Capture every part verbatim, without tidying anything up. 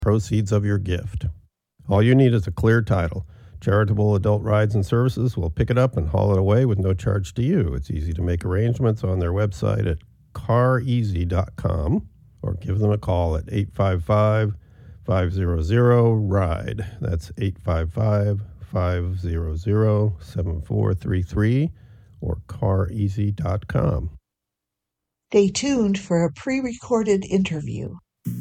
proceeds of your gift. All you need is a clear title. Charitable Adult Rides and Services will pick it up and haul it away with no charge to you. It's easy to make arrangements on their website at car easy dot com or give them a call at eight five five, five hundred, RIDE. That's eight five five, five hundred, seven four three three or car easy dot com. Stay tuned for a pre-recorded interview.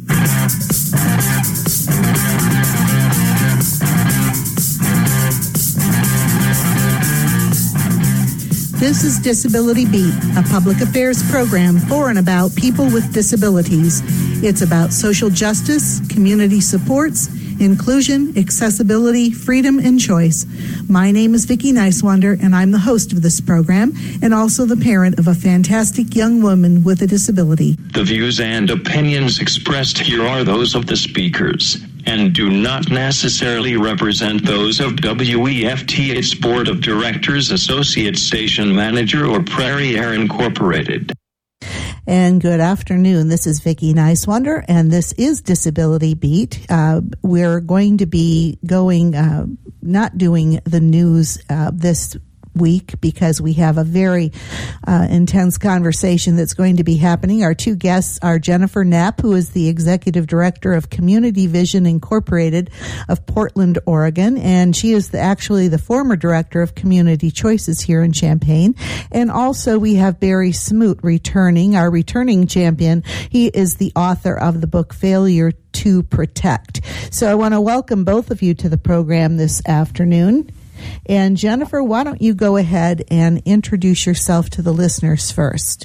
This is Disability Beat, a public affairs program for and about people with disabilities. It's about social justice, community supports, inclusion, accessibility, freedom, and choice. My name is Vicki Nicewander, and I'm the host of this program and also the parent of a fantastic young woman with a disability. The views and opinions expressed here are those of the speakers and do not necessarily represent those of W E F T, its Board of Directors, Associate Station Manager, or Prairie Air Incorporated. And good afternoon. This is Vicki Nicewander, and this is Disability Beat. Uh, we're going to be going, uh, not doing the news uh, this week because we have a very uh, intense conversation that's going to be happening. Our two guests are Jennifer Knapp, who is the Executive Director of Community Vision Incorporated of Portland, Oregon, and she is the, actually the former Director of Community Choices here in Champaign. And also we have Barry Smoot returning, our returning champion. He is the author of the book Failure to Protect. So I want to welcome both of you to the program this afternoon. And Jennifer, why don't you go ahead and introduce yourself to the listeners first?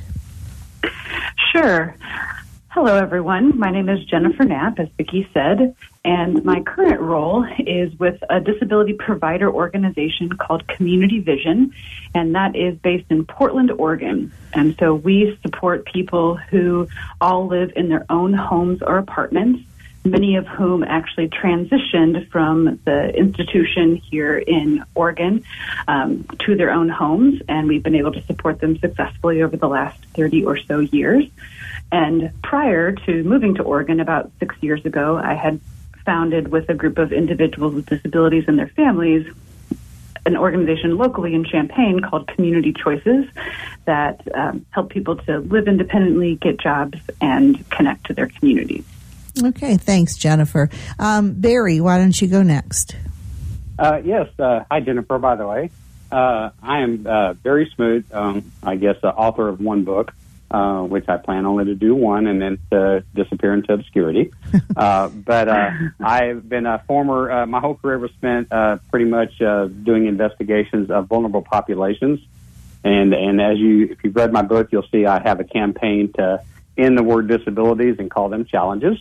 Sure. Hello, everyone. My name is Jennifer Knapp, as Vicki said, and my current role is with a disability provider organization called Community Vision, and that is based in Portland, Oregon. And so we support people who all live in their own homes or apartments, many of whom actually transitioned from the institution here in Oregon um, to their own homes, and we've been able to support them successfully over the last thirty or so years. And prior to moving to Oregon about six years ago, I had founded with a group of individuals with disabilities and their families an organization locally in Champaign called Community Choices that um, help people to live independently, get jobs, and connect to their communities. Okay, thanks, Jennifer. Um, Barry, why don't you go next? Uh, yes. Uh, hi, Jennifer, by the way. Uh, I am uh, Barry Smoot, um, I guess the author of one book, uh, which I plan only to do one and then to disappear into obscurity. uh, but uh, I've been a former, uh, my whole career was spent uh, pretty much uh, doing investigations of vulnerable populations. And, and as you, if you've read my book, you'll see I have a campaign to end the word disabilities and call them challenges.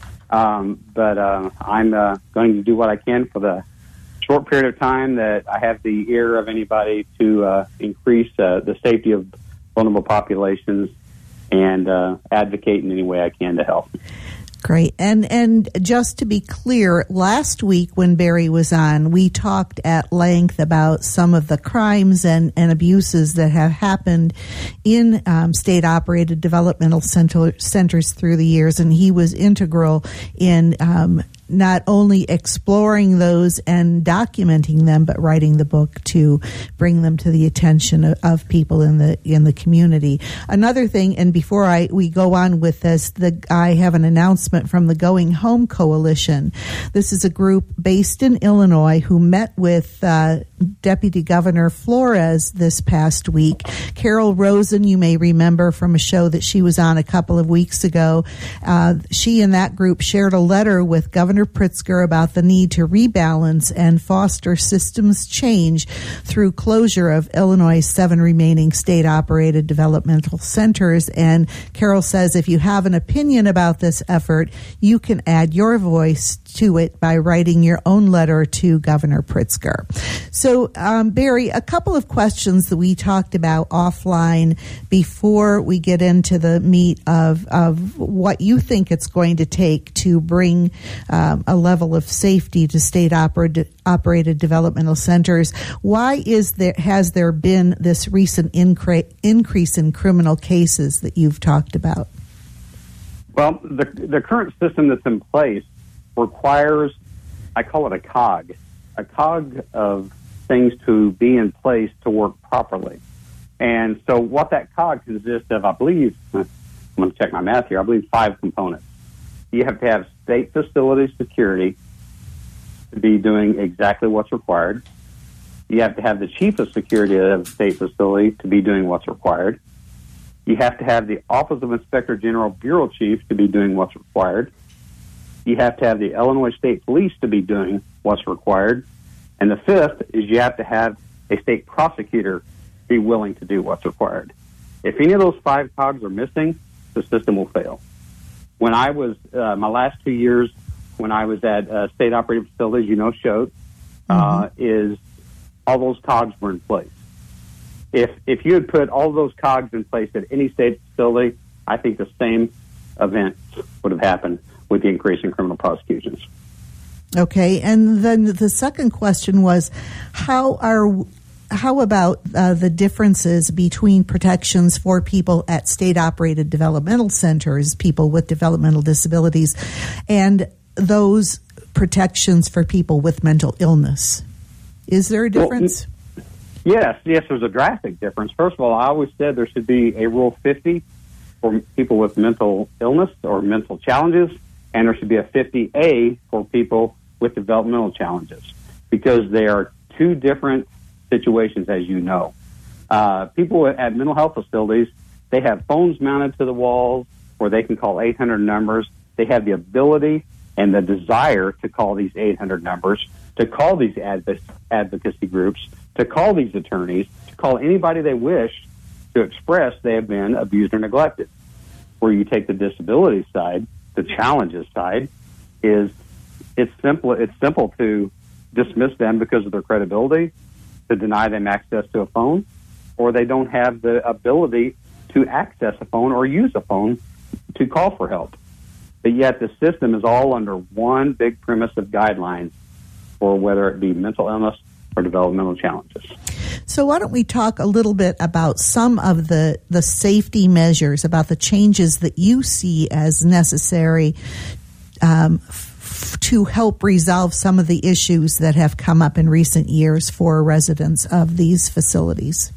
Um, but uh, I'm uh, going to do what I can for the short period of time that I have the ear of anybody to uh, increase uh, the safety of vulnerable populations and uh, advocate in any way I can to help. Great. And and just to be clear, last week when Barry was on, we talked at length about some of the crimes and, and abuses that have happened in um, state-operated developmental center, centers through the years, and he was integral in um, not only exploring those and documenting them, but writing the book to bring them to the attention of, of people in the in the community. Another thing, and before I we go on with this, the I have an announcement from the Going Home Coalition. This is a group based in Illinois who met with uh, Deputy Governor Flores this past week. Carol Rosen, you may remember from a show that she was on a couple of weeks ago. Uh, she and that group shared a letter with Governor Pritzker about the need to rebalance and foster systems change through closure of Illinois' seven remaining state-operated developmental centers. And Carol says if you have an opinion about this effort, you can add your voice to it by writing your own letter to Governor Pritzker. So, um, Barry, a couple of questions that we talked about offline before we get into the meat of, of what you think it's going to take to bring um, a level of safety to state-operated operated developmental centers. Why is there has there been this recent incre- increase in criminal cases that you've talked about? Well, the the current system that's in place requires, I call it a cog, a cog of things to be in place to work properly. And so what that cog consists of, I believe, I'm going to check my math here, I believe five components. You have to have state facility security to be doing exactly what's required. You have to have the chief of security of the state facility to be doing what's required. You have to have the Office of Inspector General Bureau Chief to be doing what's required. You have to have the Illinois State Police to be doing what's required. And the fifth is you have to have a state prosecutor be willing to do what's required. If any of those five cogs are missing, the system will fail. When I was, uh, my last two years, when I was at uh, state operating facilities, you know, SHOT, uh, mm-hmm. is all those cogs were in place. If if you had put all those cogs in place at any state facility, I think the same event would have happened with the increase in criminal prosecutions. Okay, and then the second question was, how are how about uh, the differences between protections for people at state-operated developmental centers, people with developmental disabilities, and those protections for people with mental illness? Is there a difference? Well, yes, yes, there's a drastic difference. First of all, I always said there should be a Rule fifty for people with mental illness or mental challenges, and there should be a fifty A for people with developmental challenges, because they are two different situations, as you know. Uh, people at mental health facilities, they have phones mounted to the walls where they can call eight hundred numbers. They have the ability and the desire to call these eight hundred numbers, to call these adv- advocacy groups, to call these attorneys, to call anybody they wish to express they have been abused or neglected. Where you take the disability side, the challenges side, is it's simple. It's simple to dismiss them because of their credibility, to deny them access to a phone, or they don't have the ability to access a phone or use a phone to call for help. But yet the system is all under one big premise of guidelines for whether it be mental illness or developmental challenges. So why don't we talk a little bit about some of the, the safety measures, about the changes that you see as necessary um, f- to help resolve some of the issues that have come up in recent years for residents of these facilities.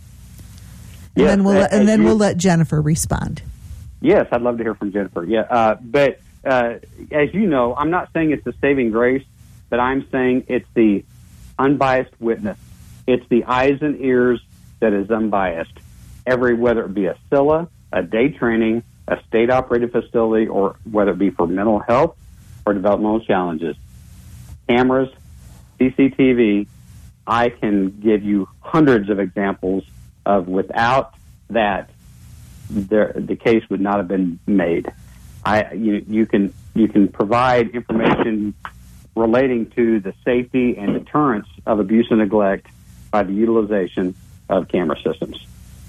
And yes, then we'll uh, and then you, we'll let Jennifer respond. Yes, I'd love to hear from Jennifer. Yeah, uh, but uh, as you know, I'm not saying it's a saving grace, but I'm saying it's the unbiased witness. It's the eyes and ears that is unbiased. Every, whether it be a S I L A, a day training, a state-operated facility, or whether it be for mental health or developmental challenges, cameras, C C T V, I can give you hundreds of examples of without that, there, the case would not have been made. I, you, you can you can provide information relating to the safety and deterrence of abuse and neglect by the utilization of camera systems.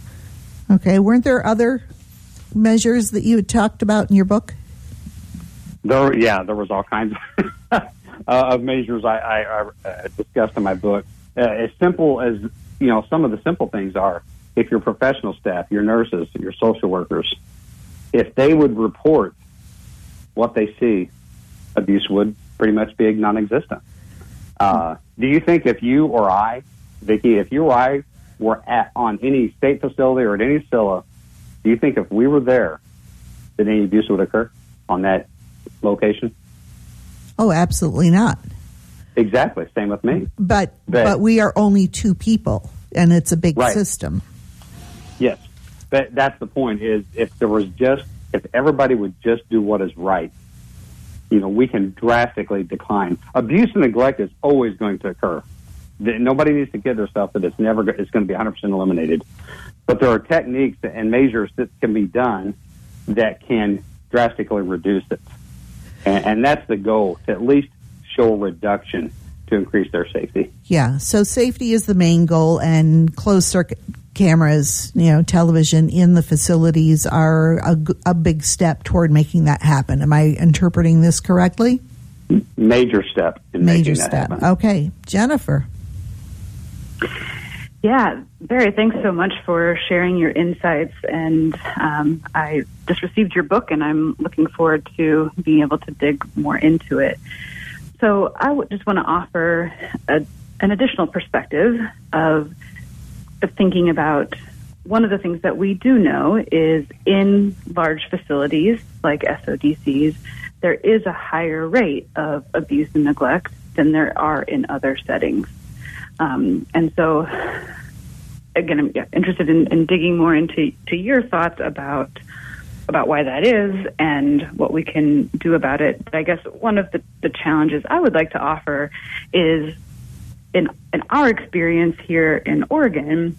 Okay. Weren't there other measures that you had talked about in your book? There, yeah, there was all kinds of, uh, of measures I, I, I uh, discussed in my book. Uh, as simple as, you know, some of the simple things are, if your professional staff, your nurses, your social workers, if they would report what they see, abuse would pretty much be non-existent. Uh, do you think if you or I, Vicki, if you or I were at on any state facility or at any S I L A, do you think if we were there, that any abuse would occur on that location? Oh, absolutely not. Exactly. Same with me. But but, but we are only two people, and it's a big right. system. Yes. But that's the point, is if there was just, if everybody would just do what is right, you know, we can drastically decline. Abuse and neglect is always going to occur. Nobody needs to kid themselves that it's never it's going to be one hundred percent eliminated. But there are techniques and measures that can be done that can drastically reduce it. And, and that's the goal, to at least show a reduction to increase their safety. Yeah, so safety is the main goal, and closed circuit cameras, you know, television in the facilities are a, a big step toward making that happen. Am I interpreting this correctly? Major step in Major making step. that happen. Okay. Jennifer. Yeah, Barry, thanks so much for sharing your insights. And um, I just received your book, and I'm looking forward to being able to dig more into it. So I would just want to offer a, an additional perspective of, of thinking about one of the things that we do know is in large facilities like S O D Cs, there is a higher rate of abuse and neglect than there are in other settings. Um, and so, again, I'm interested in, in digging more into to your thoughts about about why that is and what we can do about it. But I guess one of the, the challenges I would like to offer is in in our experience here in Oregon,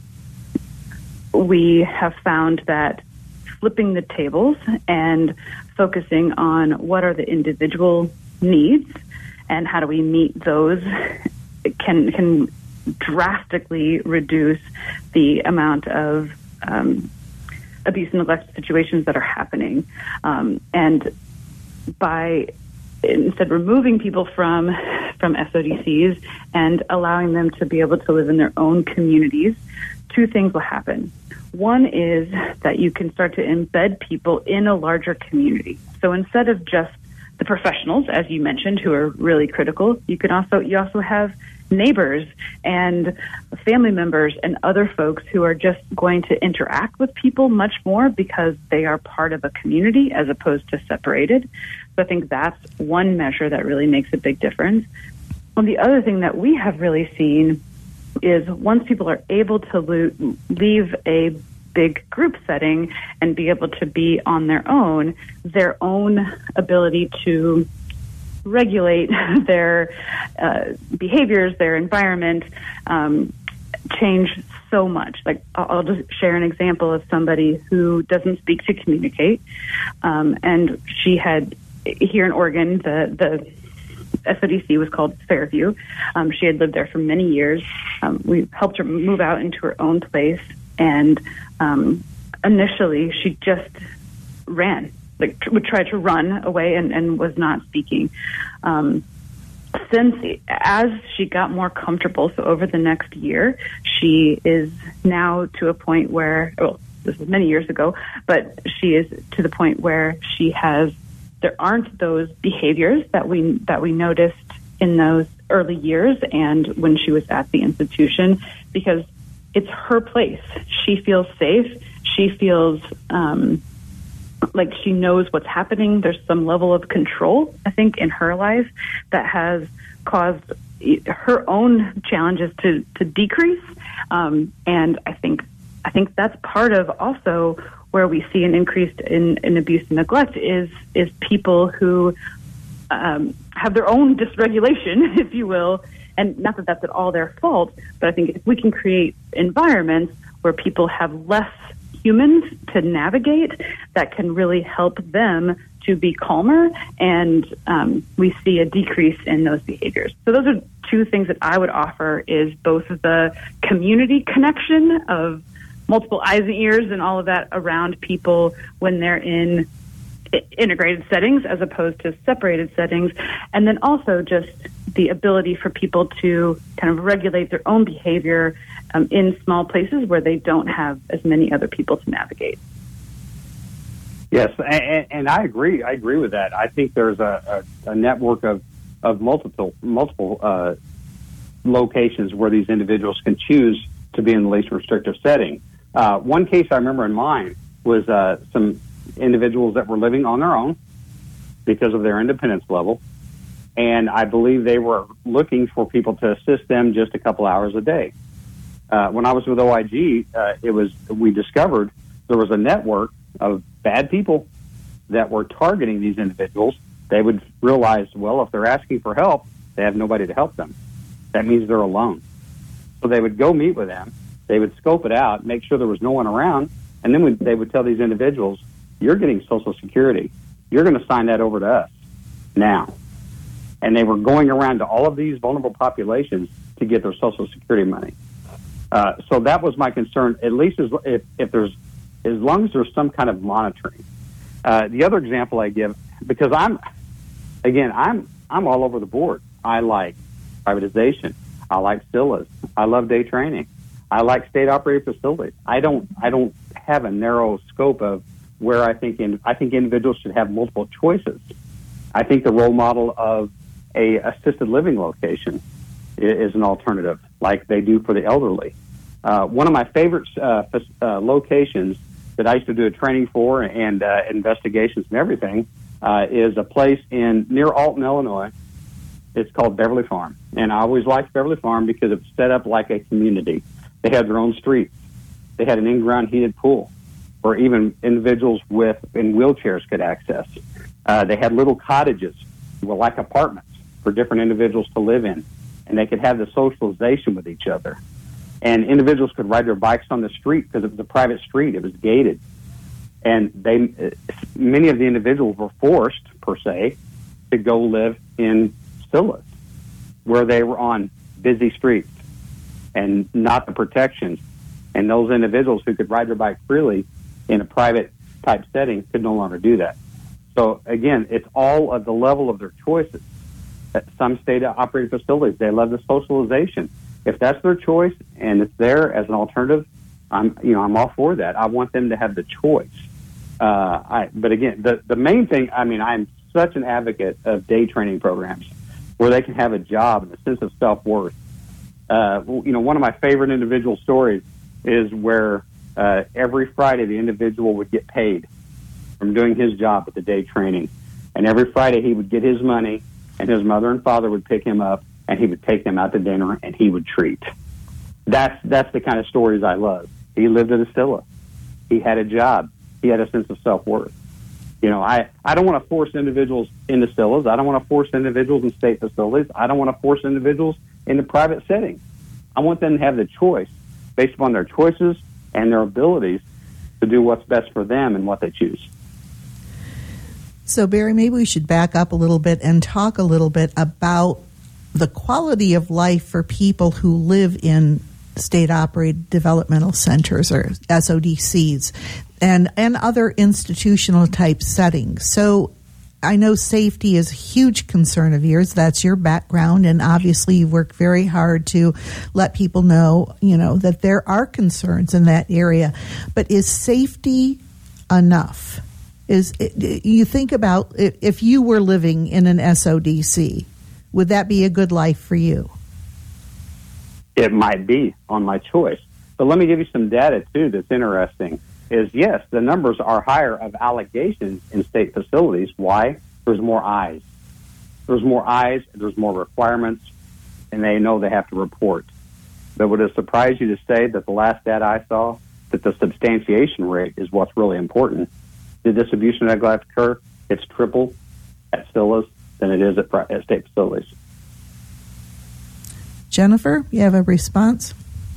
we have found that flipping the tables and focusing on what are the individual needs and how do we meet those can can drastically reduce the amount of um, abuse and neglect situations that are happening. Um, and by instead removing people from from S O D Cs and allowing them to be able to live in their own communities, two things will happen. One is that you can start to embed people in a larger community. So instead of just the professionals, as you mentioned, who are really critical, you can also you also have neighbors and family members and other folks who are just going to interact with people much more because they are part of a community as opposed to separated. So I think that's one measure that really makes a big difference. And the other thing that we have really seen is once people are able to lo- leave a big group setting and be able to be on their own, their own ability to regulate their uh, behaviors, their environment, um, change so much. Like I'll, I'll just share an example of somebody who doesn't speak to communicate, um, and she had here in Oregon the the S O D C was called Fairview. Um, she had lived there for many years. Um, we helped her move out into her own place, and um, initially she just ran, like tr- would try to run away and, and was not speaking. Um, since, as she got more comfortable, so over the next year, she is now to a point where, well, this was many years ago, but she is to the point where she has, there aren't those behaviors that we that we noticed in those early years and when she was at the institution, because it's her place. She feels safe. She feels um, like she knows what's happening. There's some level of control, I think, in her life that has caused her own challenges to, to decrease. Um, and I think I think that's part of also where we see an increase in, in abuse and neglect is is people who um, have their own dysregulation, if you will, and not that that's at all their fault, but I think if we can create environments where people have less humans to navigate, that can really help them to be calmer, and um, we see a decrease in those behaviors. So those are two things that I would offer, is both of the community connection of multiple eyes and ears and all of that around people when they're in integrated settings as opposed to separated settings, and then also just the ability for people to kind of regulate their own behavior um, in small places where they don't have as many other people to navigate. Yes, and, and I agree. I agree with that. I think there's a, a, a network of, of multiple multiple uh, locations where these individuals can choose to be in the least restrictive setting. Uh, one case I remember in mind was uh, some individuals that were living on their own because of their independence level, and I believe they were looking for people to assist them just a couple hours a day. Uh, when I was with O I G, uh, it was we discovered there was a network of bad people that were targeting these individuals. They would realize, well, if they're asking for help, they have nobody to help them. That means they're alone. So they would go meet with them. They would scope it out, make sure there was no one around, and then they would tell these individuals, you're getting Social Security. You're going to sign that over to us now. And they were going around to all of these vulnerable populations to get their Social Security money. Uh, so that was my concern, at least as, if, if there's, as long as there's some kind of monitoring. Uh, the other example I give, because I'm, again, I'm I'm all over the board. I like privatization. I like S I L As. I love day training. I like state-operated facilities. I don't I don't have a narrow scope of where I think in, I think individuals should have multiple choices. I think the role model of a assisted living location is an alternative, like they do for the elderly. Uh, one of my favorite uh, uh, locations that I used to do a training for and uh, investigations and everything uh, is a place in near Alton, Illinois. It's called Beverly Farm, and I always liked Beverly Farm because it's set up like a community. They had their own streets. They had an in-ground heated pool where even individuals with in wheelchairs could access. Uh, they had little cottages, well, like apartments for different individuals to live in, and they could have the socialization with each other. And individuals could ride their bikes on the street because it was a private street. It was gated. And they, many of the individuals were forced, per se, to go live in Scylla's, where they were on busy streets and not the protections. And those individuals who could ride their bike freely in a private type setting could no longer do that. So again, it's all of the level of their choices. At some state operated facilities, they love the socialization. If that's their choice and it's there as an alternative, I'm you know I'm all for that. I want them to have the choice. Uh, I, but again, the the main thing, I mean, I'm such an advocate of day training programs where they can have a job and a sense of self-worth. Uh, you know, one of my favorite individual stories is where uh, every Friday the individual would get paid from doing his job at the day training. And every Friday he would get his money, and his mother and father would pick him up, and he would take them out to dinner, and he would treat. That's that's the kind of stories I love. He lived at a Scylla. He had a job. He had a sense of self-worth. You know, I, I don't want to force individuals into Scyllas. I don't want to force individuals in state facilities. I don't want to force individuals into private settings. I want them to have the choice based upon their choices and their abilities to do what's best for them and what they choose. So, Barry, maybe we should back up a little bit and talk a little bit about the quality of life for people who live in state-operated developmental centers, or S O D Cs, and, and other institutional-type settings. So I know safety is a huge concern of yours. That's your background, and obviously you work very hard to let people know, you know, that there are concerns in that area. But is safety enough? Is you think about if you were living in an S O D C, would that be a good life for you? It might be on my choice. But let me give you some data, too, that's interesting. Is, yes, the numbers are higher of allegations in state facilities. Why? There's more eyes. There's more eyes, there's more requirements, and they know they have to report. But would it surprise you to say that the last data I saw, that the substantiation rate is what's really important? Did this abuse and neglect occur? It's triple at Scyllas than it is at, at state facilities. Jennifer, you have a response?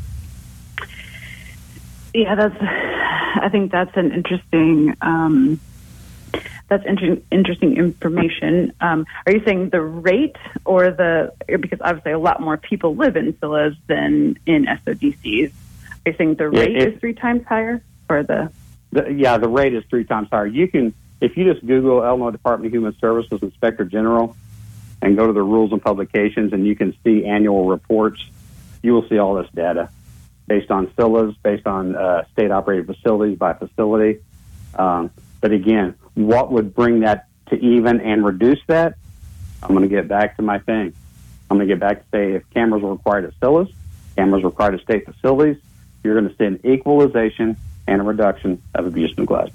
Yeah, that's. I think that's an interesting. Um, that's inter- interesting information. Um, are you saying the rate or the? Because obviously, a lot more people live in Scyllas than in S O D Cs. Are you saying the rate it, it, is three times higher, or the? the? Yeah, the rate is three times higher. You can, if you just Google Illinois Department of Human Services Inspector General, and go to the rules and publications, and you can see annual reports. You will see all this data based on Scyllas, based on uh, state-operated facilities by facility. Um, but again, what would bring that to even and reduce that? I'm going to get back to my thing. I'm going to get back to say if cameras are required at Scyllas, cameras are required at state facilities, you're going to see an equalization and a reduction of abuse and neglect.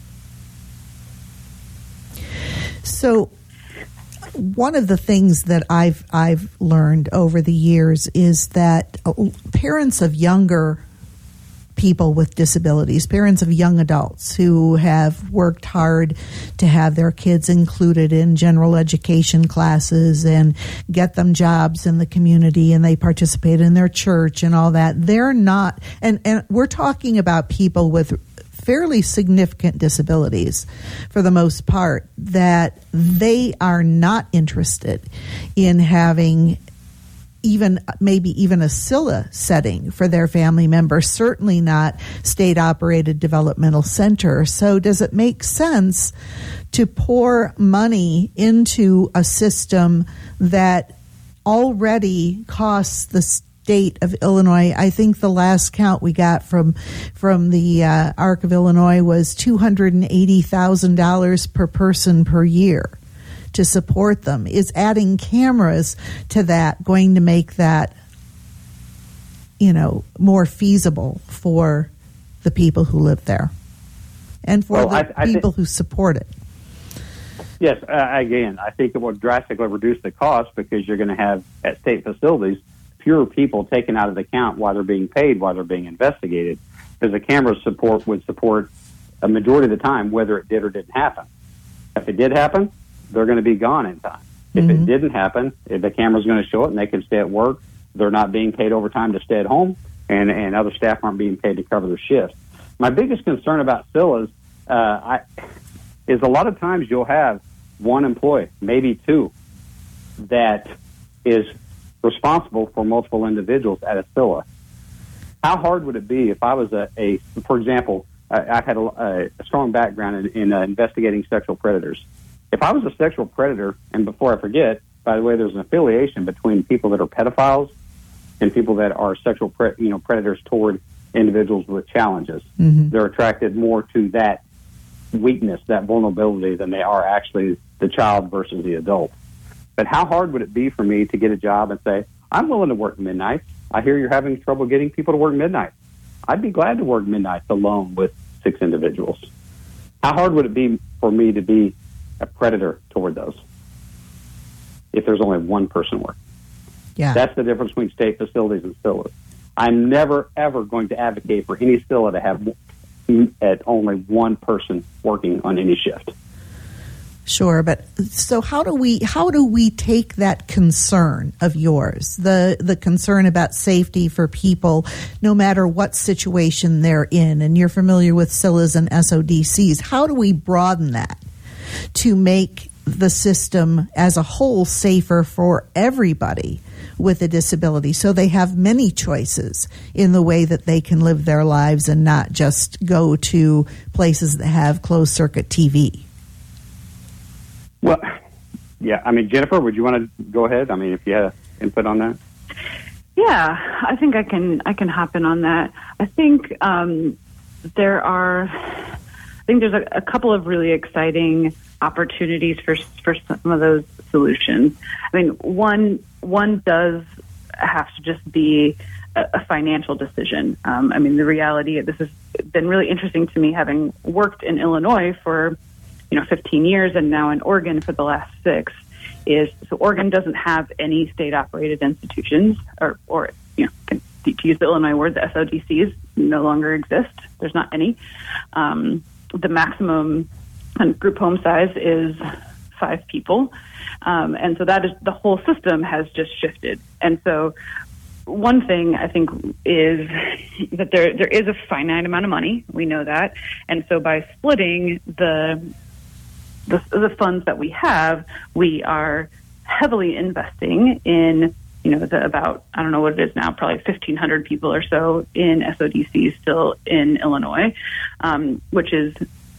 So one of the things that I've I've learned over the years is that parents of younger people with disabilities, parents of young adults who have worked hard to have their kids included in general education classes and get them jobs in the community, and they participate in their church and all that, they're not, and, and we're talking about people with fairly significant disabilities for the most part, that they are not interested in having even maybe even a Scylla setting for their family members, certainly not state-operated developmental center. So does it make sense to pour money into a system that already costs the state of Illinois? I think the last count we got from from the uh, Arc of Illinois was two hundred eighty thousand dollars per person per year to support them. Is adding cameras to that going to make that, you know, more feasible for the people who live there and for well, the I, I people think, who support it? Yes, uh, again, I think it will drastically reduce the cost because you're going to have, at state facilities, fewer people taken out of the count while they're being paid, while they're being investigated, because the camera support would support a majority of the time whether it did or didn't happen. If it did happen, they're going to be gone in time. If Mm-hmm. it didn't happen, if the camera's going to show it and they can stay at work, they're not being paid overtime to stay at home, and, and other staff aren't being paid to cover their shifts. My biggest concern about S I L is, uh, I, is a lot of times you'll have one employee, maybe two, that is responsible for multiple individuals at a S I L A. How hard would it be if I was a, a for example, I, I've had a, a strong background in, in uh, investigating sexual predators. If I was a sexual predator, and before I forget, by the way, there's an affiliation between people that are pedophiles and people that are sexual pre- you know, predators toward individuals with challenges. Mm-hmm. They're attracted more to that weakness, that vulnerability, than they are actually the child versus the adult. But how hard would it be for me to get a job and say, I'm willing to work midnight. I hear you're having trouble getting people to work midnight. I'd be glad to work midnight alone with six individuals. How hard would it be for me to be a predator toward those if there's only one person working? Yeah. That's the difference between state facilities and S I L As. I'm never, ever going to advocate for any S I L A to have at only one person working on any shift. Sure, but so how do we how do we take that concern of yours, the the concern about safety for people, no matter what situation they're in, and you're familiar with S I L As and S O D Cs, how do we broaden that to make the system as a whole safer for everybody with a disability, so they have many choices in the way that they can live their lives and not just go to places that have closed circuit T V? Well, yeah, I mean, Jennifer, would you want to go ahead? I mean, if you had input on that. Yeah, I think I can I can hop in on that. I think um, there are, I think there's a, a couple of really exciting opportunities for for some of those solutions. I mean, one one does have to just be a, a financial decision. Um, I mean, the reality, this has been really interesting to me, having worked in Illinois for, you know, fifteen years and now in Oregon for the last six, is so Oregon doesn't have any state-operated institutions, or, or you know, to use the Illinois word, the S O D Cs no longer exist. There's not any. Um, the maximum group home size is five people. Um, and so that is, the whole system has just shifted. And so one thing I think is that there there is a finite amount of money. We know that. And so by splitting the the, the funds that we have, we are heavily investing in, you know, the about, I don't know what it is now, probably fifteen hundred people or so in S O D Cs still in Illinois, um, which is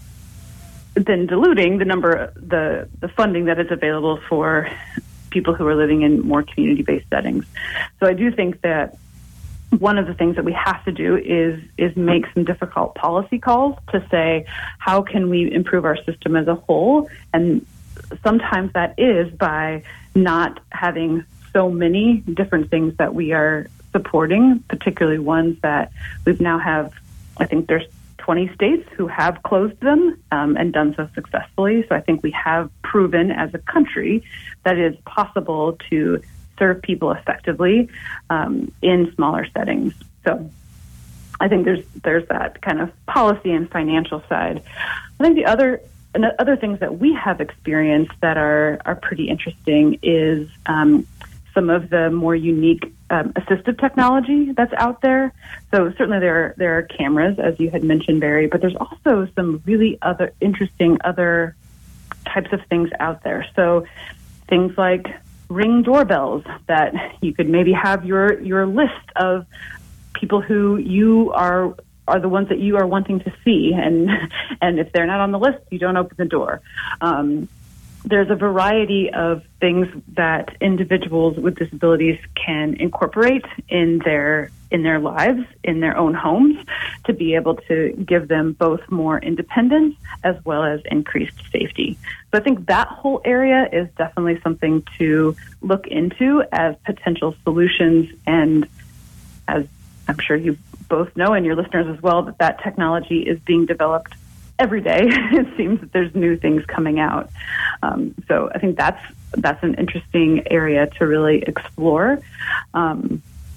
then diluting the number, the, the funding that is available for people who are living in more community-based settings. So I do think that one of the things that we have to do is is make some difficult policy calls to say, how can we improve our system as a whole? And sometimes that is by not having so many different things that we are supporting, particularly ones that we've now have, I think there's twenty states who have closed them um, and done so successfully. So I think we have proven as a country that it is possible to serve people effectively um, in smaller settings. So I think there's there's that kind of policy and financial side. I think the other and the other things that we have experienced that are are pretty interesting is um, some of the more unique um, assistive technology that's out there. So certainly there are, there are cameras, as you had mentioned, Barry, but there's also some really other interesting other types of things out there. So things like Ring doorbells that you could maybe have your your list of people who you are are the ones that you are wanting to see, and and if they're not on the list, you don't open the door. Um, there's a variety of things that individuals with disabilities can incorporate in their in their lives, in their own homes, to be able to give them both more independence as well as increased safety. So I think that whole area is definitely something to look into as potential solutions, and as I'm sure you both know, and your listeners as well, that that technology is being developed every day. It seems that there's new things coming out. Um, so I think that's that's an interesting area to really explore. Um,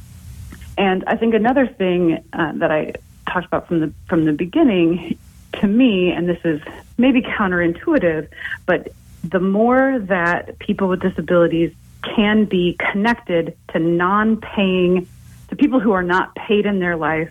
and I think another thing uh, that I talked about from the from the beginning, to me, and this is maybe counterintuitive, but the more that people with disabilities can be connected to non-paying, to people who are not paid in their life.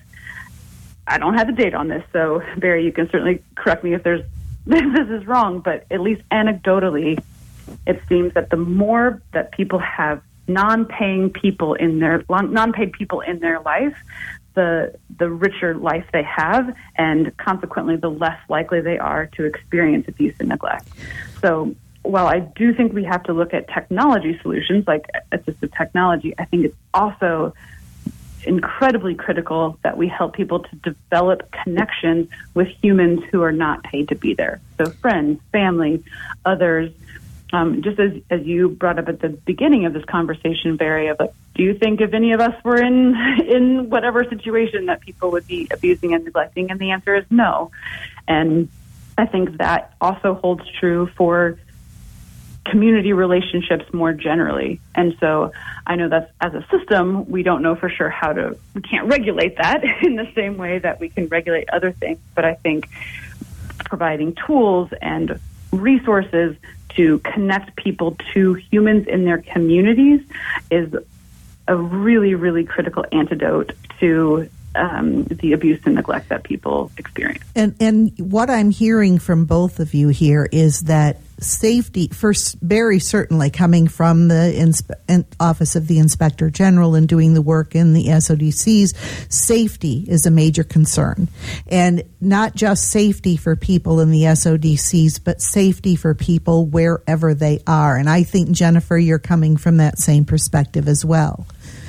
I don't have a date on this, so Barry, you can certainly correct me if there's if this is wrong, but at least anecdotally, it seems that the more that people have non-paying people in their non-paid people in their life, the the richer life they have, and consequently, the less likely they are to experience abuse and neglect. So, while I do think we have to look at technology solutions like assistive technology, I think it's also incredibly critical that we help people to develop connections with humans who are not paid to be there. So friends, family, others. Um, just as, as you brought up at the beginning of this conversation, Barry, of like, do you think if any of us were in in whatever situation that people would be abusing and neglecting? And the answer is no. And I think that also holds true for community relationships more generally. And so I know that as a system, we don't know for sure how to, we can't regulate that in the same way that we can regulate other things. But I think providing tools and resources to connect people to humans in their communities is a really, really critical antidote to um, the abuse and neglect that people experience. And and what I'm hearing from both of you here is that safety, first, very certainly coming from the inspe- Office of the Inspector General and doing the work in the S O D Cs, safety is a major concern. And not just safety for people in the S O D Cs, but safety for people wherever they are. And I think, Jennifer, you're coming from that same perspective as well.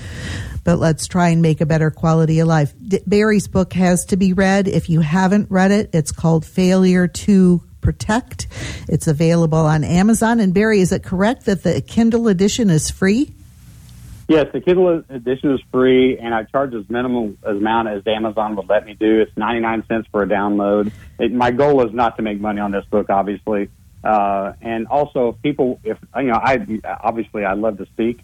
But let's try and make a better quality of life. D- Barry's book has to be read. If you haven't read it, it's called Failure to Protect. It's available on Amazon. And Barry, is it correct that the Kindle edition is free? Yes, the Kindle edition is free, and I charge as minimal amount as Amazon would let me do. It's ninety-nine cents for a download. It, my goal is not to make money on this book, obviously. Uh, and also, if people, if you know, I obviously I love to speak.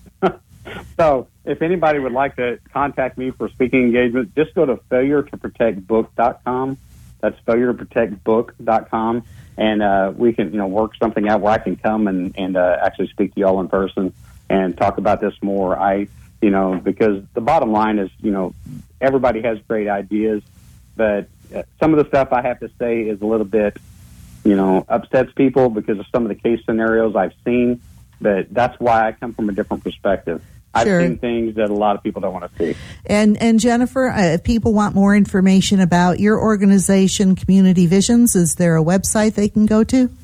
So if anybody would like to contact me for speaking engagement, just go to failure to protect book dot com. That's failure to protect book dot com. And uh, we can, you know, work something out where I can come and, and uh, actually speak to y'all in person and talk about this more. I, you know, because the bottom line is, you know, everybody has great ideas, but uh, some of the stuff I have to say is a little bit, you know, upsets people because of some of the case scenarios I've seen. But that's why I come from a different perspective. I've Sure. seen things that a lot of people don't want to see. And and Jennifer, uh, if people want more information about your organization, Community Visions, is there a website they can go to?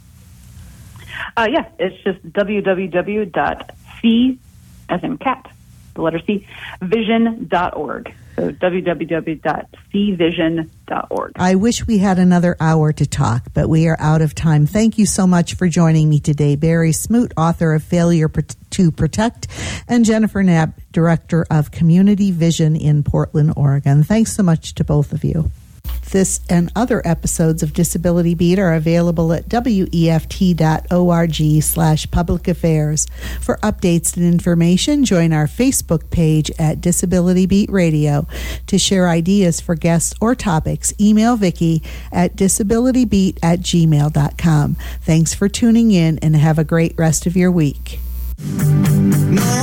Uh, yeah, it's just w w w dot c, as in cat, the letter C, vision dot org. So w w w dot c vision dot org. I wish we had another hour to talk, but we are out of time. Thank you so much for joining me today. Barry Smoot, author of Failure to Protect, and Jennifer Knapp, Director of Community Vision in Portland, Oregon. Thanks so much to both of you. This and other episodes of Disability Beat are available at weft dot org slash public affairs. For updates and information, join our Facebook page at Disability Beat Radio. To share ideas for guests or topics, email Vicki at disabilitybeat at gmail dot com. Thanks for tuning in and have a great rest of your week. My